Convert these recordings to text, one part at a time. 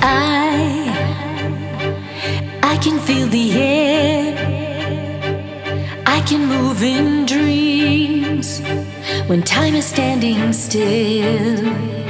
I can feel the air. I can move in dreams when time is standing still.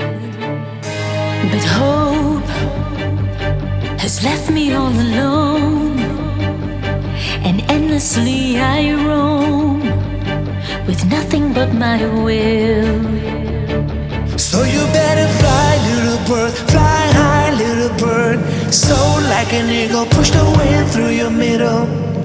But hope has left me all alone, and endlessly I roam with nothing but my will. So you better fly, little bird, fly high, little bird. Soar like an eagle, push the wind through your middle.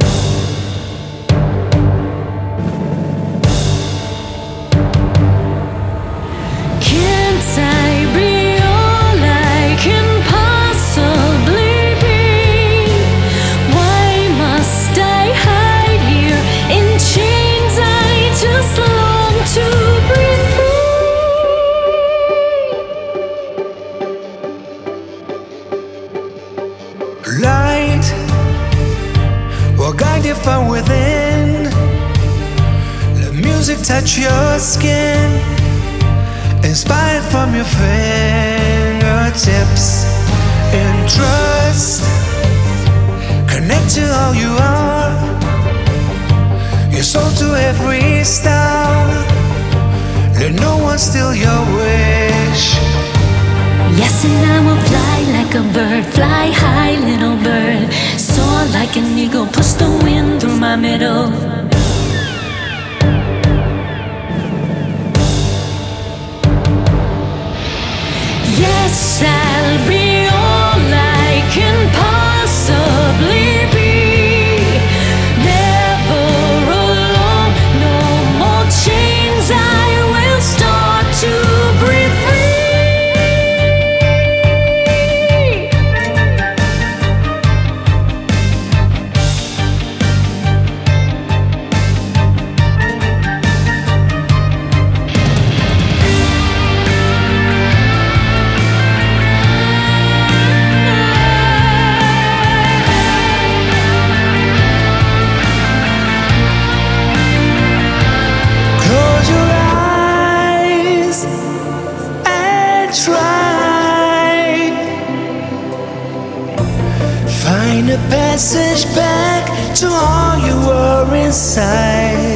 Can't I be all I can possibly be? Why must I hide here in chains? I just long to breathe free. Light will guide you from within. Let music touch your skin, inspired from your fingertips. In trust, connect to all you are, your soul to every star. Let no one steal your wish. Yes, and I will fly like a bird, fly high, little bird. Soar like an eagle, push the wind through my middle. Yes, I'll be all I can possibly be. Never alone, no more chains. I will start to breathe free. Find a passage back to all you were inside.